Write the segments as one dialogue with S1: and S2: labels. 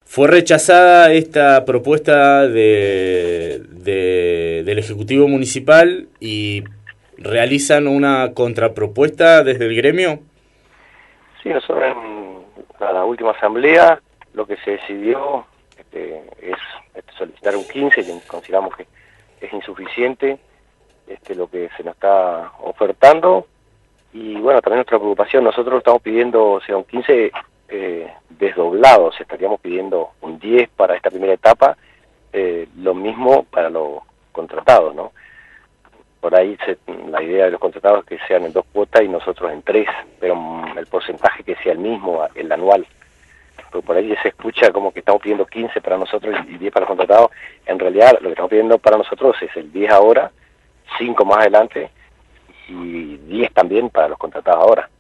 S1: Fue rechazada esta propuesta del Ejecutivo Municipal y realizan una contrapropuesta desde el gremio.
S2: Sí, nosotros en la última asamblea lo que se decidió es solicitar un 15, que consideramos que es insuficiente lo que se nos está ofertando. Y bueno, también nuestra preocupación, nosotros estamos pidiendo, o sea, un 15 desdoblado, o sea, estaríamos pidiendo un 10 para esta primera etapa, lo mismo para los contratados, ¿no? Por ahí la idea de los contratados es que sean en 2 cuotas y nosotros en 3, pero el porcentaje que sea el mismo, el anual. Pero por ahí se escucha como que estamos pidiendo 15 para nosotros y 10 para los contratados. En realidad lo que estamos pidiendo para nosotros es el 10 ahora, 5 más adelante y 10 también para los contratados ahora.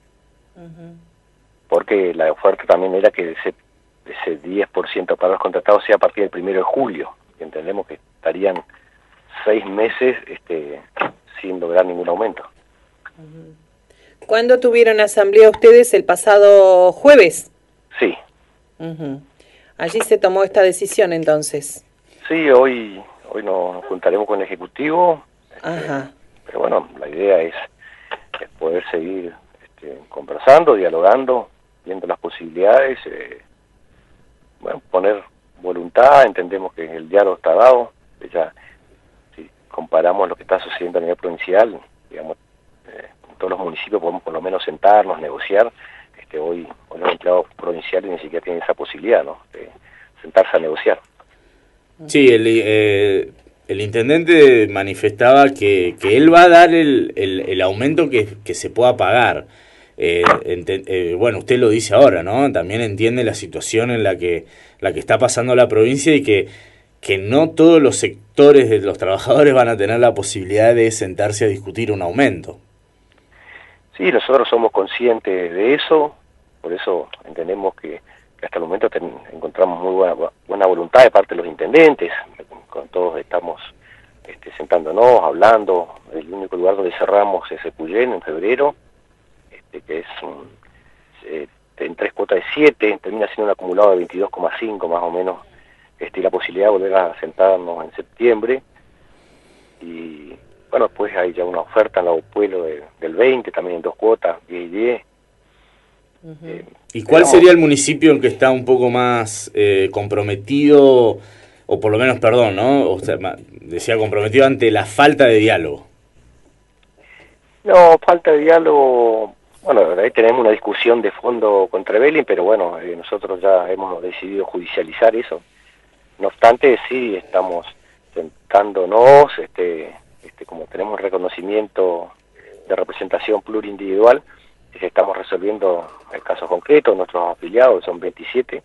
S2: Porque la oferta también era que ese 10% para los contratados sea a partir del 1 de julio. Y entendemos que estarían 6 meses sin lograr ningún aumento.
S3: ¿Cuándo tuvieron asamblea ustedes? ¿El pasado jueves?
S2: Sí.
S3: Allí se tomó esta decisión entonces.
S2: Sí, hoy nos juntaremos con el Ejecutivo. Pero bueno, la idea es poder seguir conversando, dialogando, viendo las posibilidades, bueno, poner voluntad. Entendemos que el diálogo está dado. Ya, si comparamos lo que está sucediendo a nivel provincial, digamos, en todos los municipios podemos por lo menos sentarnos, negociar. Hoy los empleados provinciales ni siquiera tienen esa posibilidad, ¿no?, de sentarse a negociar.
S1: Sí, el intendente manifestaba que él va a dar el aumento que se pueda pagar. Bueno, usted lo dice ahora, ¿no? También entiende la situación en la que está pasando la provincia y que no todos los sectores de los trabajadores van a tener la posibilidad de sentarse a discutir un aumento.
S2: Sí, nosotros somos conscientes de eso, por eso entendemos que hasta el momento encontramos muy buena voluntad de parte de los intendentes. Con todos estamos sentándonos, hablando. El único lugar donde cerramos es Epuyén en febrero, que es en 3 cuotas de 7, termina siendo un acumulado de 22,5 más o menos, y la posibilidad de volver a sentarnos en septiembre. Y bueno, después hay ya una oferta en la Pueblo del 20, también en 2 cuotas, 10 y 10.
S1: ¿Y cuál sería el municipio en que está un poco más comprometido, o por lo menos, perdón, ¿no? O sea, decía comprometido ante la falta de diálogo?
S2: No, falta de diálogo. Bueno, ahí tenemos una discusión de fondo con Trevelin, pero bueno, nosotros ya hemos decidido judicializar eso. No obstante, sí estamos sentándonos, como tenemos reconocimiento de representación plurindividual, estamos resolviendo el caso concreto, nuestros afiliados son 27,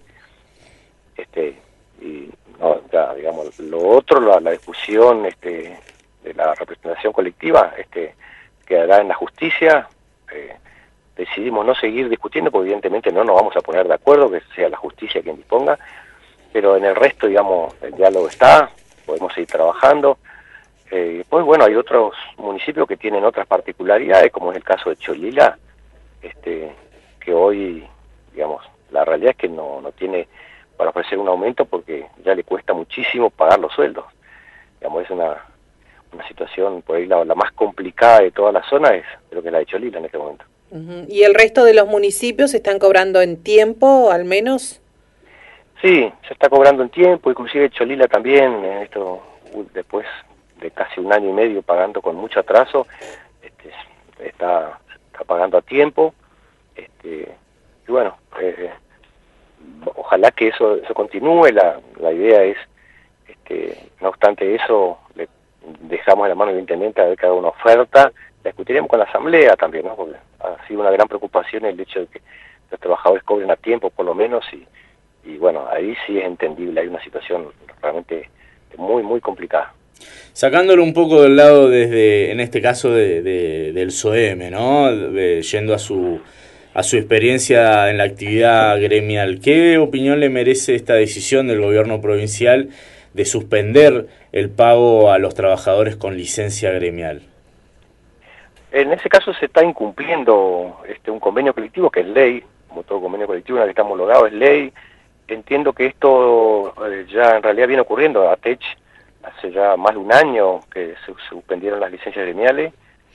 S2: y no, ya, digamos, lo otro, la discusión de la representación colectiva quedará en la justicia. Decidimos no seguir discutiendo porque evidentemente no nos vamos a poner de acuerdo, que sea la justicia quien disponga, pero en el resto, digamos, el diálogo está, podemos seguir trabajando. Pues bueno, hay otros municipios que tienen otras particularidades, como es el caso de Cholila, que hoy, digamos, la realidad es que no tiene para ofrecer un aumento porque ya le cuesta muchísimo pagar los sueldos. Digamos, es una situación, por ahí la más complicada de toda la zona creo que la de Cholila en este momento.
S3: ¿Y el resto de los municipios están cobrando en tiempo, al menos?
S2: Sí, se está cobrando en tiempo, inclusive Cholila también, después de casi 1 año y medio pagando con mucho atraso, está pagando a tiempo, y bueno, ojalá que eso continúe. La idea es, no obstante eso, le dejamos en la mano del intendente a ver que haga una oferta. La discutiremos con la asamblea también, ¿no? Porque ha sido una gran preocupación el hecho de que los trabajadores cobren a tiempo por lo menos, y bueno, ahí sí es entendible, hay una situación realmente muy, muy complicada.
S1: Sacándolo un poco del lado en este caso del SOEM, ¿no? Yendo a su experiencia en la actividad gremial, ¿qué opinión le merece esta decisión del gobierno provincial de suspender el pago a los trabajadores con licencia gremial?
S2: En ese caso se está incumpliendo un convenio colectivo que es ley, como todo convenio colectivo, una vez que está homologado es ley. entiendo que esto ya en realidad viene ocurriendo. ATECH hace ya más de un año que se suspendieron las licencias gremiales,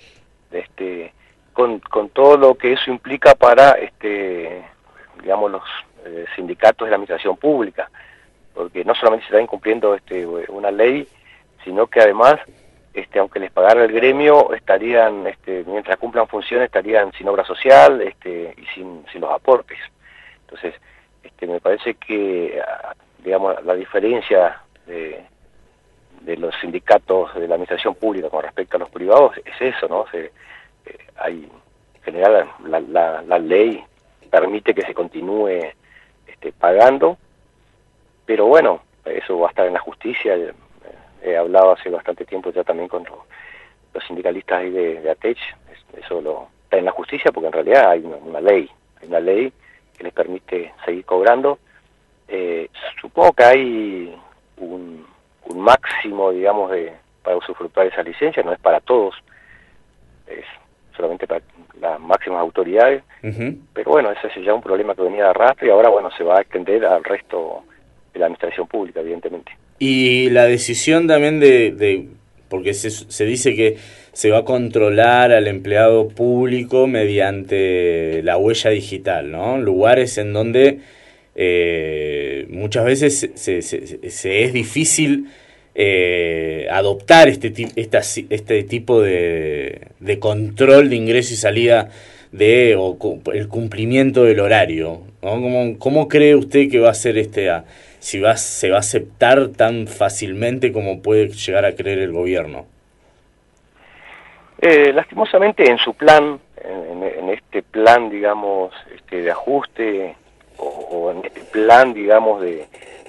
S2: con todo lo que eso implica para, digamos, los sindicatos de la administración pública, porque no solamente se está incumpliendo una ley, sino que además, aunque les pagara el gremio, estarían, mientras cumplan funciones, estarían sin obra social y sin los aportes. Entonces, me parece que, digamos, la diferencia de los sindicatos de la administración pública con respecto a los privados es eso, ¿no? En general, la ley permite que se continúe pagando, pero bueno, eso va a estar en la justicia. He hablado hace bastante tiempo ya también con los sindicalistas ahí de ATECH, eso está en la justicia porque en realidad hay una ley que les permite seguir cobrando. Supongo que hay un máximo, digamos, para usufructuar esa licencia, no es para todos, es solamente para las máximas autoridades, pero bueno, ese es ya un problema que venía de arrastre y ahora, bueno, se va a extender al resto de la administración pública, evidentemente.
S1: Y la decisión también porque se dice que se va a controlar al empleado público mediante la huella digital, ¿no? Lugares en donde muchas veces se es difícil adoptar este tipo de control de ingreso y salida o el cumplimiento del horario, ¿no? ¿Cómo cree usted que va a ser se va a aceptar tan fácilmente como puede llegar a creer el gobierno?
S2: Lastimosamente en su plan, en este plan, digamos, de ajuste, o en este plan, digamos, de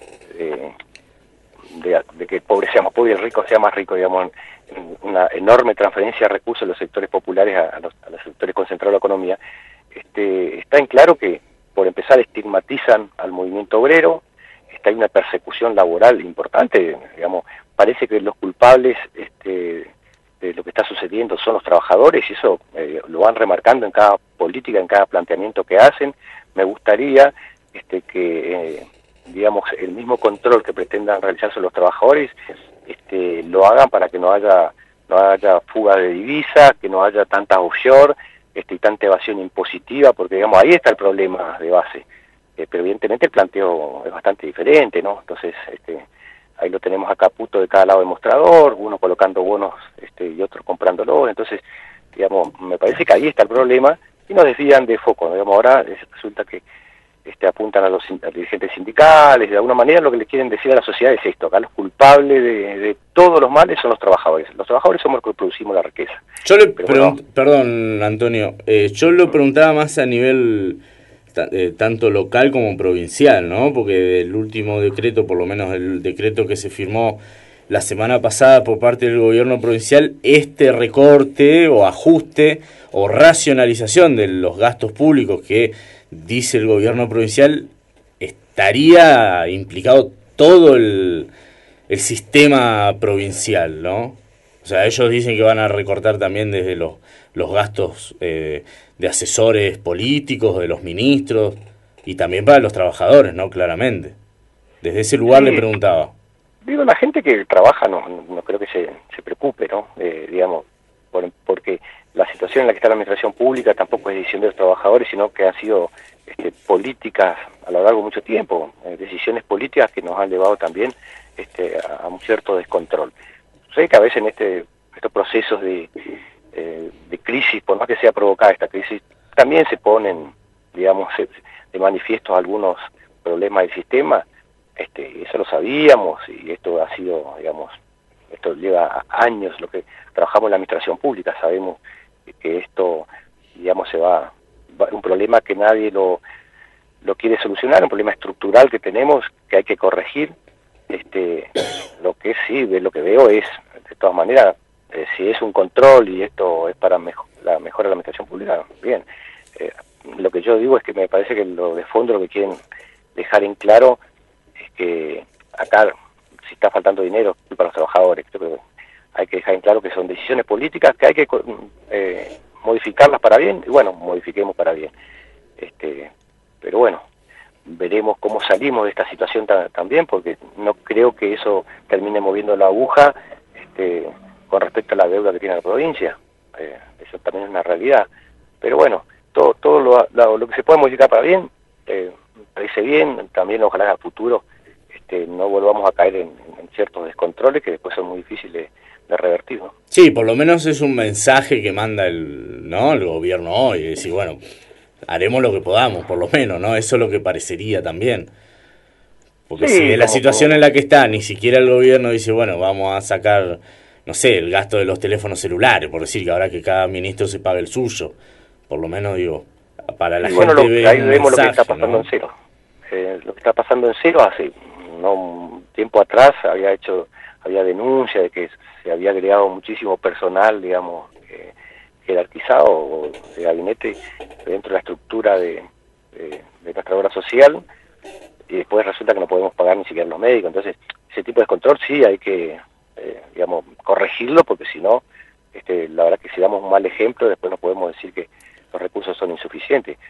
S2: que el pobre sea más pobre y el rico sea más rico, digamos, en una enorme transferencia de recursos de los sectores populares a los sectores concentrados de la economía, está en claro que, por empezar, estigmatizan al movimiento obrero. Hay una persecución laboral importante, digamos, parece que los culpables de lo que está sucediendo son los trabajadores y eso lo van remarcando en cada política, en cada planteamiento que hacen. Me gustaría que, digamos, el mismo control que pretendan realizar sobre los trabajadores lo hagan para que no haya fuga de divisas, que no haya tantas offshore y tanta evasión impositiva, porque, digamos, ahí está el problema de base. Pero evidentemente el planteo es bastante diferente, ¿no? Entonces, ahí lo tenemos acá puto de cada lado del mostrador, uno colocando bonos y otros comprándolos. Entonces, digamos, me parece que ahí está el problema y nos desvían de foco, ¿no? Digamos, ahora resulta que apuntan a los dirigentes sindicales, de alguna manera lo que le quieren decir a la sociedad es esto: acá los culpables de todos los males son los trabajadores somos los que producimos la riqueza.
S1: Yo perdón, Antonio, yo lo preguntaba más a nivel tanto local como provincial, ¿no? Porque el último decreto, por lo menos el decreto que se firmó la semana pasada por parte del gobierno provincial, este recorte o ajuste o racionalización de los gastos públicos que dice el gobierno provincial, estaría implicado todo el sistema provincial, ¿no? O sea, ellos dicen que van a recortar también desde los gastos de asesores políticos, de los ministros, y también para los trabajadores, ¿no? Claramente. Desde ese lugar le preguntaba.
S2: Digo, la gente que trabaja no creo que se preocupe, ¿no? Digamos, porque la situación en la que está la administración pública tampoco es decisión de los trabajadores, sino que han sido políticas a lo largo de mucho tiempo, decisiones políticas que nos han llevado también a un cierto descontrol. Sé que a veces en estos procesos de crisis, por más que sea provocada esta crisis, también se ponen, digamos, de manifiesto algunos problemas del sistema. Eso lo sabíamos y esto ha sido, digamos, esto lleva años lo que trabajamos en la administración pública, sabemos que esto, digamos, un problema que nadie lo quiere solucionar, un problema estructural que tenemos, que hay que corregir. Lo que sí, lo que veo es, de todas maneras, si es un control y esto es para la mejora de la administración pública, bien. Lo que yo digo es que me parece que lo de fondo lo que quieren dejar en claro es que acá, si está faltando dinero, es culpa de los trabajadores. Creo que hay que dejar en claro que son decisiones políticas que hay que modificarlas para bien, y bueno, modifiquemos para bien. Pero bueno, veremos cómo salimos de esta situación también, porque no creo que eso termine moviendo la aguja con respecto a la deuda que tiene la provincia. Eso también es una realidad. Pero bueno, todo lo que se pueda modificar para bien, me parece bien. También ojalá a futuro no volvamos a caer en ciertos descontroles que después son muy difíciles de revertir, ¿no?
S1: Sí, por lo menos es un mensaje que manda el gobierno hoy, decir, bueno, haremos lo que podamos, por lo menos, ¿no? Eso es lo que parecería también. Porque si
S2: Sí,
S1: de la situación en la que está, ni siquiera el gobierno dice, bueno, vamos a sacar, no sé, el gasto de los teléfonos celulares, por decir que ahora que cada ministro se pague el suyo. Por lo menos, digo, para la
S2: y
S1: gente
S2: bueno,
S1: ve
S2: ahí
S1: un
S2: vemos lo que está
S1: mensaje,
S2: pasando
S1: ¿no?
S2: en Cero. Lo que está pasando en Cero hace un tiempo atrás había denuncia de que se había agregado muchísimo personal, digamos, jerarquizado o de gabinete dentro de la estructura de nuestra obra social, y después resulta que no podemos pagar ni siquiera los médicos. Entonces, ese tipo de control sí hay que, digamos, corregirlo, porque si no, la verdad que si damos un mal ejemplo, después no podemos decir que los recursos son insuficientes.